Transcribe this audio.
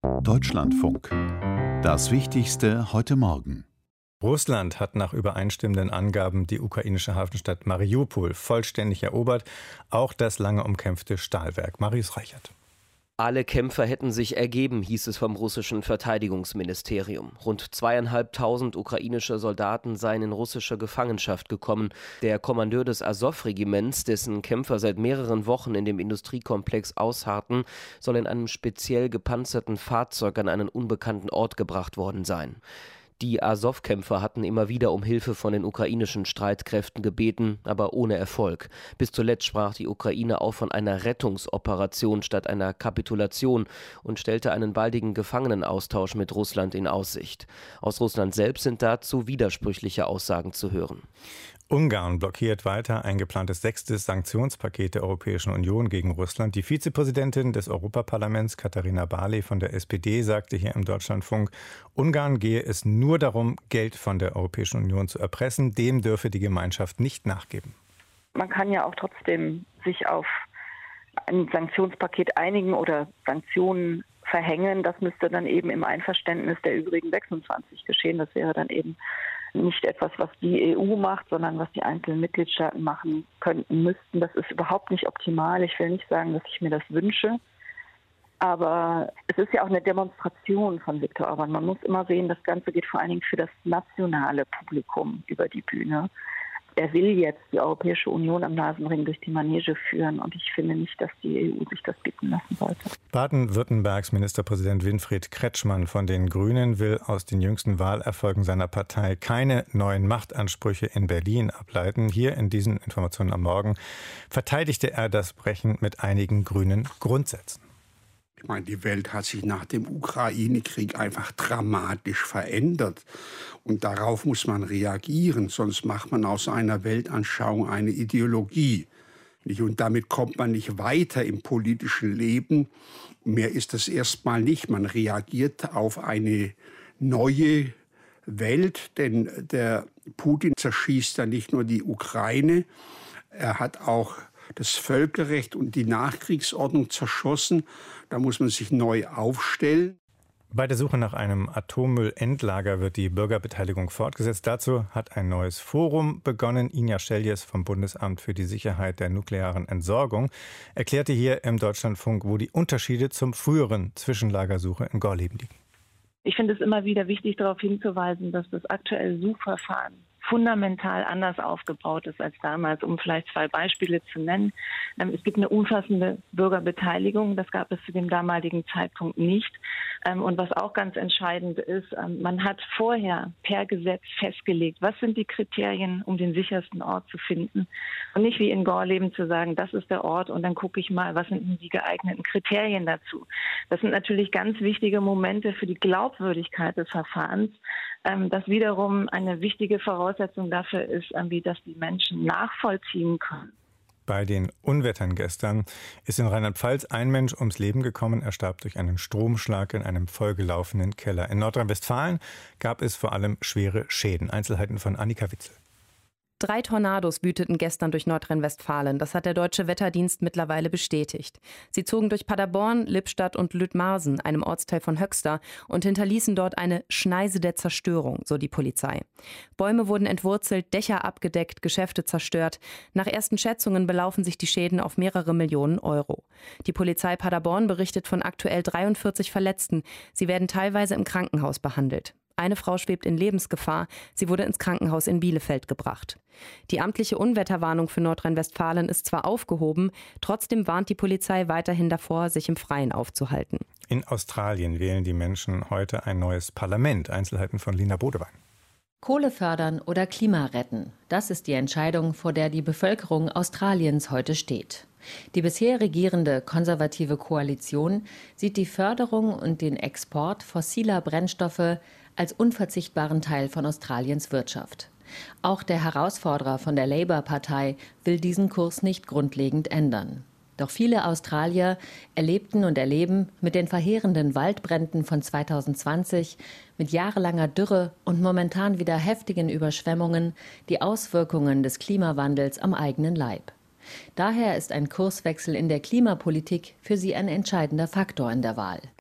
Deutschlandfunk. Das Wichtigste heute Morgen. Russland hat nach übereinstimmenden Angaben die ukrainische Hafenstadt Mariupol vollständig erobert, auch das lange umkämpfte Stahlwerk. Marius Reichert. Alle Kämpfer hätten sich ergeben, hieß es vom russischen Verteidigungsministerium. Rund 2.500 ukrainische Soldaten seien in russische Gefangenschaft gekommen. Der Kommandeur des Asow-Regiments, dessen Kämpfer seit mehreren Wochen in dem Industriekomplex ausharrten, soll in einem speziell gepanzerten Fahrzeug an einen unbekannten Ort gebracht worden sein. Die Asow-Kämpfer hatten immer wieder um Hilfe von den ukrainischen Streitkräften gebeten, aber ohne Erfolg. Bis zuletzt sprach die Ukraine auch von einer Rettungsoperation statt einer Kapitulation und stellte einen baldigen Gefangenenaustausch mit Russland in Aussicht. Aus Russland selbst sind dazu widersprüchliche Aussagen zu hören. Ungarn blockiert weiter ein geplantes 6. Sanktionspaket der Europäischen Union gegen Russland. Die Vizepräsidentin des Europaparlaments, Katharina Barley von der SPD, sagte hier im Deutschlandfunk, Ungarn gehe es nur darum, Geld von der Europäischen Union zu erpressen. Dem dürfe die Gemeinschaft nicht nachgeben. Man kann ja auch trotzdem sich auf ein Sanktionspaket einigen oder Sanktionen verhängen. Das müsste dann eben im Einverständnis der übrigen 26 geschehen. Das wäre dann eben nicht etwas, was die EU macht, sondern was die einzelnen Mitgliedstaaten machen könnten, müssten. Das ist überhaupt nicht optimal. Ich will nicht sagen, dass ich mir das wünsche. Aber es ist ja auch eine Demonstration von Viktor Orbán. Man muss immer sehen, das Ganze geht vor allen Dingen für das nationale Publikum über die Bühne. Er will jetzt die Europäische Union am Nasenring durch die Manege führen und ich finde nicht, dass die EU sich das bieten lassen sollte. Baden-Württembergs Ministerpräsident Winfried Kretschmann von den Grünen will aus den jüngsten Wahlerfolgen seiner Partei keine neuen Machtansprüche in Berlin ableiten. Hier in diesen Informationen am Morgen verteidigte er das Brechen mit einigen grünen Grundsätzen. Ich meine, die Welt hat sich nach dem Ukraine-Krieg einfach dramatisch verändert. Und darauf muss man reagieren, sonst macht man aus einer Weltanschauung eine Ideologie. Und damit kommt man nicht weiter im politischen Leben. Mehr ist das erstmal nicht. Man reagiert auf eine neue Welt, denn der Putin zerschießt ja nicht nur die Ukraine, er hat auch das Völkerrecht und die Nachkriegsordnung zerschossen. Da muss man sich neu aufstellen. Bei der Suche nach einem Atommüllendlager wird die Bürgerbeteiligung fortgesetzt. Dazu hat ein neues Forum begonnen. Inja Scheljes vom Bundesamt für die Sicherheit der nuklearen Entsorgung erklärte hier im Deutschlandfunk, wo die Unterschiede zum früheren Zwischenlagersuche in Gorleben liegen. Ich finde es immer wieder wichtig, darauf hinzuweisen, dass das aktuelle Suchverfahren fundamental anders aufgebaut ist als damals, um vielleicht 2 Beispiele zu nennen. Es gibt eine umfassende Bürgerbeteiligung, das gab es zu dem damaligen Zeitpunkt nicht. Und was auch ganz entscheidend ist, man hat vorher per Gesetz festgelegt, was sind die Kriterien, um den sichersten Ort zu finden. Und nicht wie in Gorleben zu sagen, das ist der Ort und dann gucke ich mal, was sind die geeigneten Kriterien dazu. Das sind natürlich ganz wichtige Momente für die Glaubwürdigkeit des Verfahrens, das wiederum eine wichtige Voraussetzung dafür ist, dass die Menschen nachvollziehen können. Bei den Unwettern gestern ist in Rheinland-Pfalz ein Mensch ums Leben gekommen. Er starb durch einen Stromschlag in einem vollgelaufenen Keller. In Nordrhein-Westfalen gab es vor allem schwere Schäden. Einzelheiten von Annika Witzel. 3 Tornados wüteten gestern durch Nordrhein-Westfalen. Das hat der Deutsche Wetterdienst mittlerweile bestätigt. Sie zogen durch Paderborn, Lippstadt und Lüttmarsen, einem Ortsteil von Höxter, und hinterließen dort eine Schneise der Zerstörung, so die Polizei. Bäume wurden entwurzelt, Dächer abgedeckt, Geschäfte zerstört. Nach ersten Schätzungen belaufen sich die Schäden auf mehrere Millionen Euro. Die Polizei Paderborn berichtet von aktuell 43 Verletzten. Sie werden teilweise im Krankenhaus behandelt. Eine Frau schwebt in Lebensgefahr. Sie wurde ins Krankenhaus in Bielefeld gebracht. Die amtliche Unwetterwarnung für Nordrhein-Westfalen ist zwar aufgehoben, trotzdem warnt die Polizei weiterhin davor, sich im Freien aufzuhalten. In Australien wählen die Menschen heute ein neues Parlament. Einzelheiten von Lina Bodewein. Kohle fördern oder Klima retten. Das ist die Entscheidung, vor der die Bevölkerung Australiens heute steht. Die bisher regierende konservative Koalition sieht die Förderung und den Export fossiler Brennstoffe als unverzichtbaren Teil von Australiens Wirtschaft. Auch der Herausforderer von der Labour-Partei will diesen Kurs nicht grundlegend ändern. Doch viele Australier erlebten und erleben mit den verheerenden Waldbränden von 2020, mit jahrelanger Dürre und momentan wieder heftigen Überschwemmungen die Auswirkungen des Klimawandels am eigenen Leib. Daher ist ein Kurswechsel in der Klimapolitik für sie ein entscheidender Faktor in der Wahl.